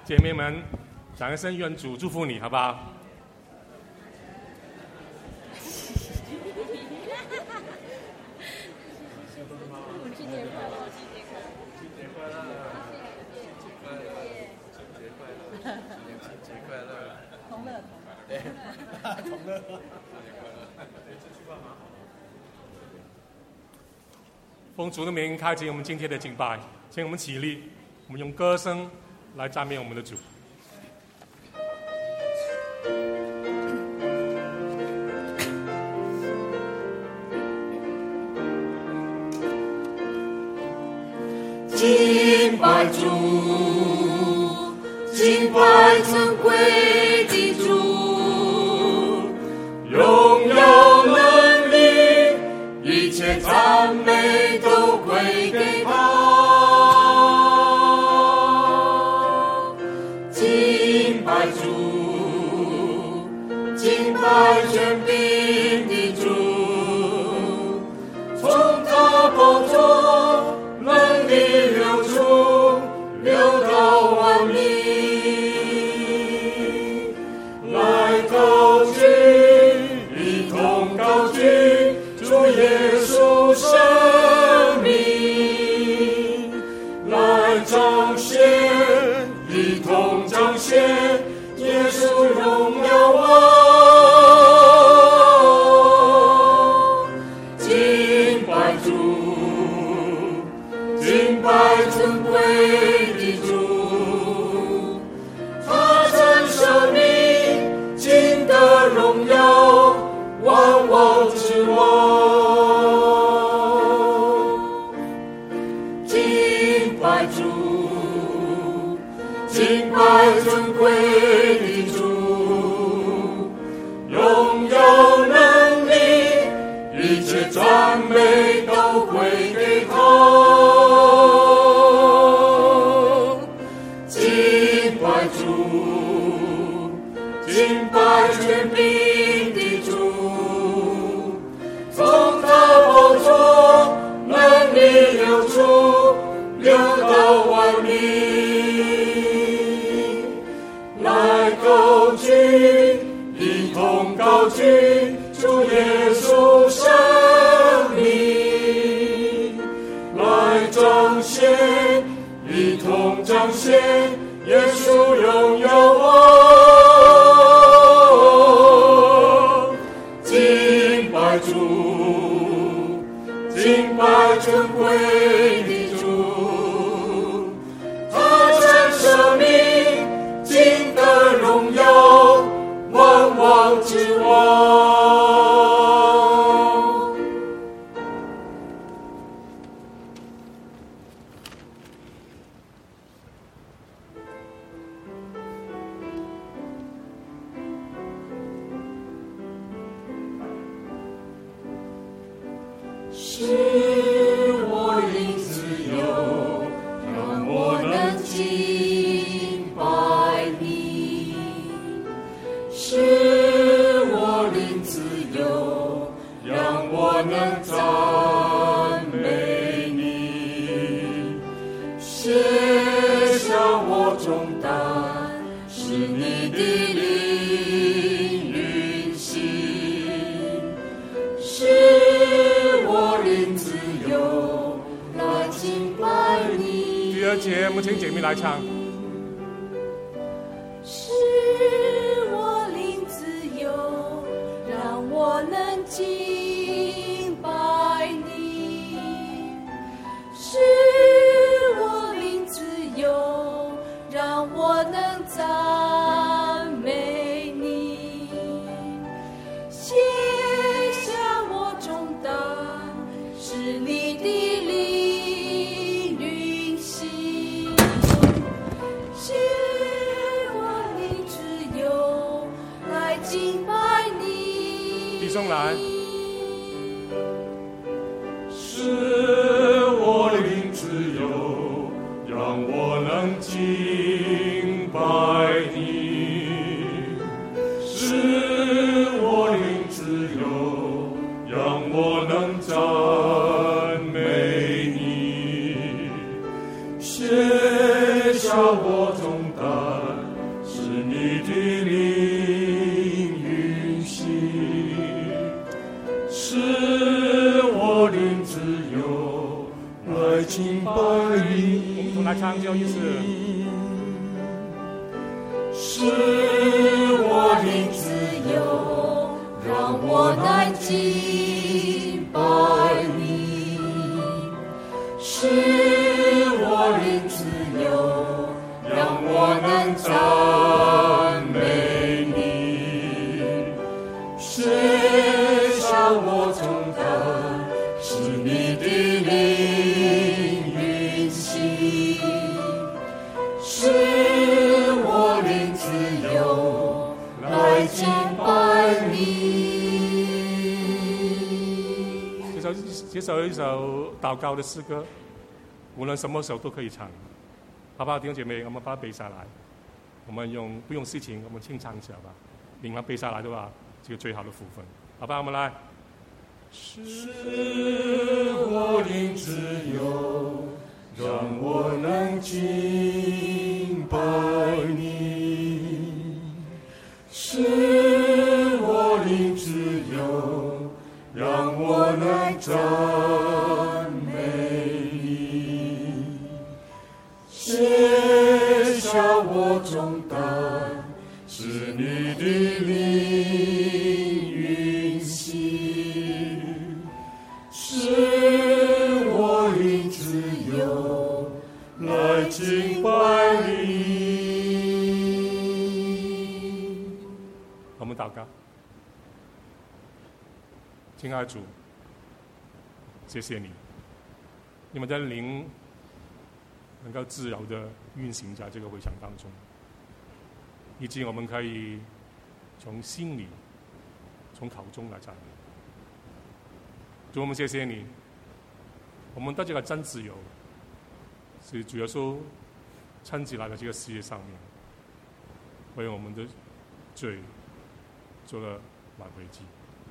姐妹们，掌声愿主祝福你，好不好？ 新年快乐！ 新年快乐！新年快乐！ 同乐， 对，同乐。 奉主的名开启我们今天的敬拜，请我们起立，我们用歌声来赞美我们的主。 敬拜主，敬拜尊贵的主，荣耀能力，一切赞美都归给他。敬拜主，敬拜权柄的主，从他宝座能力流出，流到万民，来高举，一同高举主耶稣生命，来彰显，一同彰显耶稣荣耀敬拜主，敬拜尊贵的主，他曾舍命，尽得荣耀，万王之王。敬拜主，敬拜尊贵的主，荣耀能力，一切赞美都归给他。敬拜主，敬拜权柄的主，从他宝座能力流出，流到万民，来高举，一同高举主耶稣生命，来彰显，一同彰显耶稣荣耀敬拜主，敬拜尊贵的主，他曾舍命，尽得荣耀，万王之王。使我灵自由，让我能敬拜你。使我灵自由，让我能赞美你。卸下我重担，使你的灵运行。使我灵自由，来敬拜你。 第二节，我们请姐妹来唱。 使我灵自由，让我能敬拜你。使我灵自由，让我能赞美你。卸下我重担，使你的灵运行。使我灵自由，来敬拜你。 弟兄来。 使我灵自由，让我能敬拜你。使我灵自由，让我能赞美你。卸下我重担， 我灵自由，让我来敬拜你。使我灵自由，让我能赞美你。卸下我重担，使你的灵运行。使我灵自由，来敬拜你。 这首一首祷告的诗歌，无论什么时候都可以唱，好不好？弟兄姐妹，我们把它背下来，我们不用事情，我们清唱一下吧。领完背下来的话，这个最好的福分，好吧？我们来。 使我灵自由，让我能敬拜你。使我灵自由，让我能赞美你。卸下我重担，使你的灵运行。使我灵自由，来敬拜你。 我们祷告。亲爱的主，谢谢你，你们的灵能够自由的运行在这个会场当中，以及我们可以从心里、从口中来赞美。主，我们谢谢你，我们的这个真自由是主耶稣撑起来的这个世界上面，为我们的罪做了挽回祭。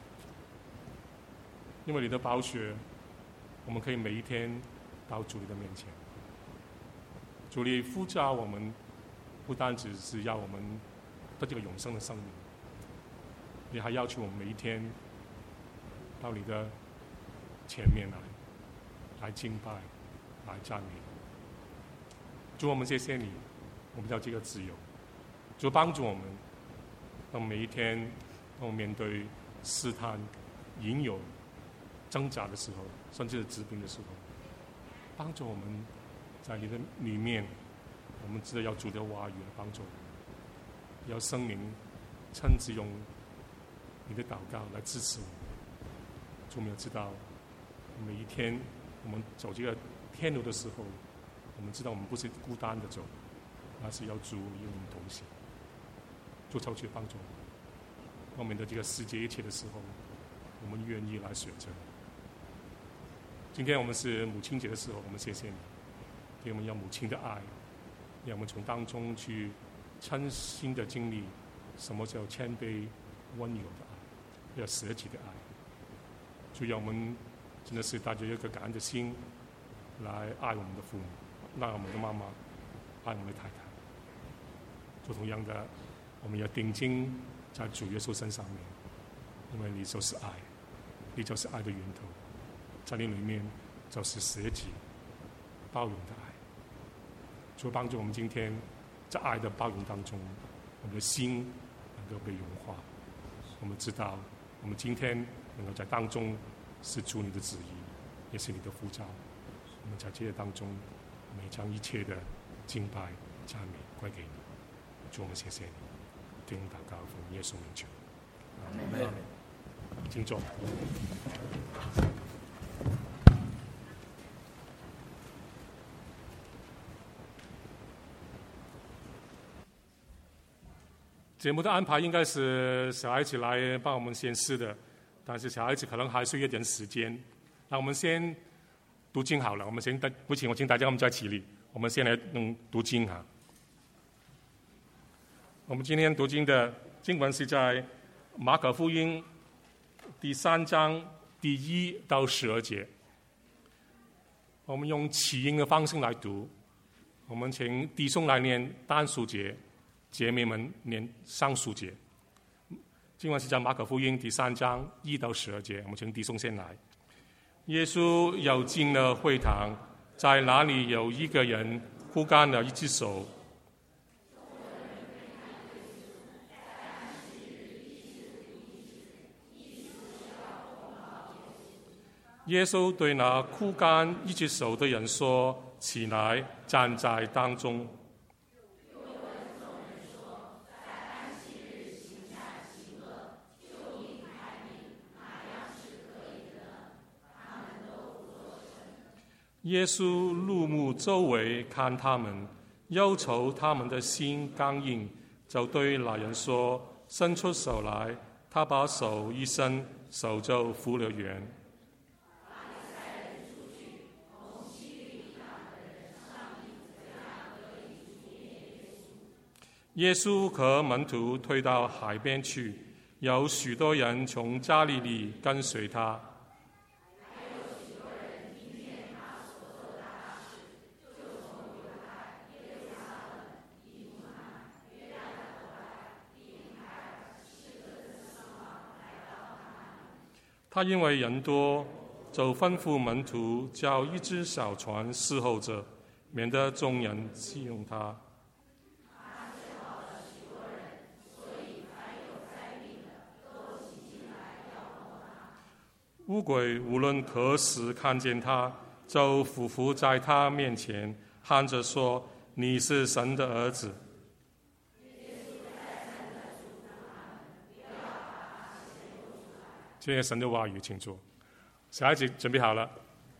因为你的宝血，我们可以每一天到主你的面前。主，你呼召我们，不单只是要我们的这个永生的生命，你还要求我们每一天到你的前面来敬拜，来赞美。主，我们谢谢你，我们要这个自由。主，帮助我们，当每一天当我们面对试探、引诱、挣扎的时候，甚至是治病的时候，帮助我们在你的里面，我们知道要主的话语来帮助我们，要圣灵亲自用你的祷告来支持我们。主，我们要知道每一天我们走这个天路的时候，我们知道我们不是孤单的走，而是要主与我们同行。主，求去帮助我们的这个世界一切的时候，我们愿意来选择。今天我们是母亲节的时候，我们谢谢你，给我们要母亲的爱，让我们从当中去真心的经历什么叫谦卑温柔的爱，要舍己的爱。主，让我们真的是带着一个感恩的心来爱我们的父母，爱我们的妈妈，爱我们的太太。就同样的，我们要定睛在主耶稣身上面，因为你就是爱，你就是爱的源头，在你里面就是舍己包容的爱。主，帮助我们今天在爱的包容当中，我们的心能够被融化。我们知道我们今天能够在当中是主你的旨意，也是你的呼召。我们在这些当中，我们将一切的敬拜赞美归给你。主，我们谢谢你，听祷告奉耶稣名求，阿门。请坐。节目的安排应该是小孩子来帮我们先试的，但是小孩子可能还需要一点时间。那我们先读经好了，我们先我请大家我们再起立，我们先来读经哈。我们今天读经的经文是在马可福音第3章第1到12节。我们用起音的方式来读，我们请弟兄来念单数节，姐妹们念双数节。经文是在马可福音第3章1到12节，我们请弟兄先来。耶稣又进了会堂，在那里有一个人枯干了一只手。 耶稣对那枯干一只手的人说：“起来，站在当中。”耶稣怒目周围看他们，忧愁他们的心刚硬，就对那人说：“伸出手来。”他把手一伸，手就复了原。耶稣和门徒退到海边去，有许多人从加利利跟随他。他因为人多，就吩咐门徒叫一只小船伺候着，免得众人欺用他。污鬼无论何时看见他，就俯伏在他面前，喊着说：“你是神的儿子。”这些神的话语，请坐。小孩子准备好了。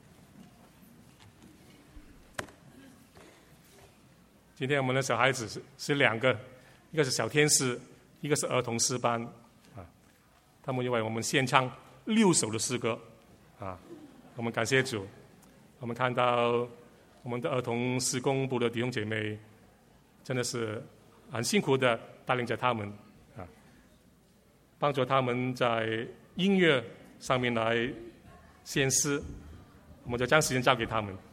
今天我们的小孩子是两个，一个是小天使，一个是儿童诗班啊。他们为我们献唱6首的诗歌啊。我们感谢主，我们看到我们的儿童施工部的弟兄姐妹真的是很辛苦的带领着他们啊，帮助他们在音乐上面来献诗，我们就将时间交给他们。